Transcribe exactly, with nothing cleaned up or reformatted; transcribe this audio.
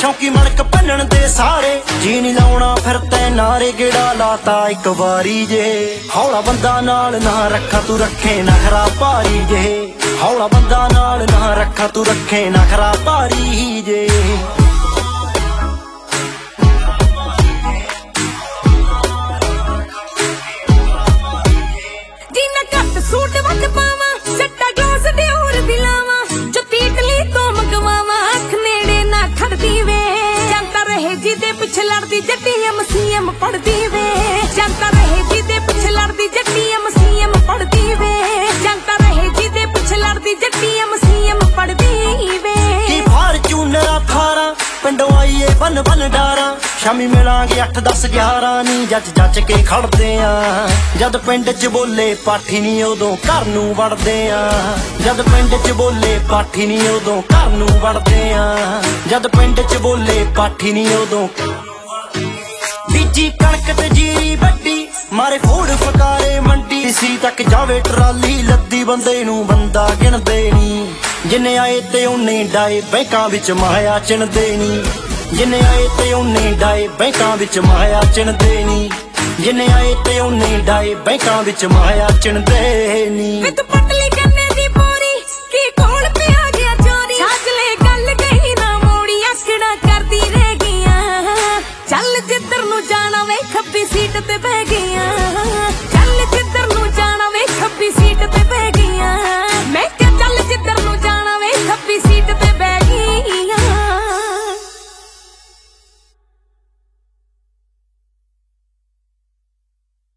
शौकी मड़क भनन दे सारे जी नहीं लाउणा फिर तै नारे गेड़ा लाता एक वारी जे हौला बंदा नाल ना रखा तू रखे नखरा भारी जे हौला बंदा नाल ना रखा तू रखे नखरा भारी जे सूट वट पावा सट्टा ग्लास दे और दिलावा जो तीतली तो मगवावा अख नेड़े ना खड़दी वे जानता रहे जिदे पिछ लड़दी जट्टी एम सी एम पढ़दी वे जानता रहे जिदे पिछ लड़दी जट्टी एम सी एम पढ़दी वे जानता रहे जिदे पिछ लड़दी जट्टी एम सी एम पढ़दी वे की फॉर्च्यूनर अठारा पिंडों आईए बन बन डारा शामी मिलांगे अठ दस ग्यारह नी जच जच के खड़दे आ जद पिंड च बोले पाठी नी उदों घर नूं वड़दे आ जद पिंड च बोले पाठी नी उदों घर नूं वड़दे आ जद पिंड च बोले पाठी नी उदों बीजी कणक ते जीरी वड्डी मारे फोड़ फकारे मंडी सी तक जावे ट्राली लद्दी बंदे नूं बंदा गिणदे नी जिन्ने आए ते उन्ने डाए बैंकां विच माया चिणदे नी जिन्ने आए ते उन्ने डाए बैंकां विच माया चिणदे नी जिन्ने आए ते उन्ने died बैंकां which Maya चिणदे knee with पतली गन्ने दी बोरी की कोल पे आ गया चोरी छाजले गल गई ना मोड़ी आकड़ा करदी रह गईयां चल जिधर नूं जाना वे खब्बी सीट ते बह गईयां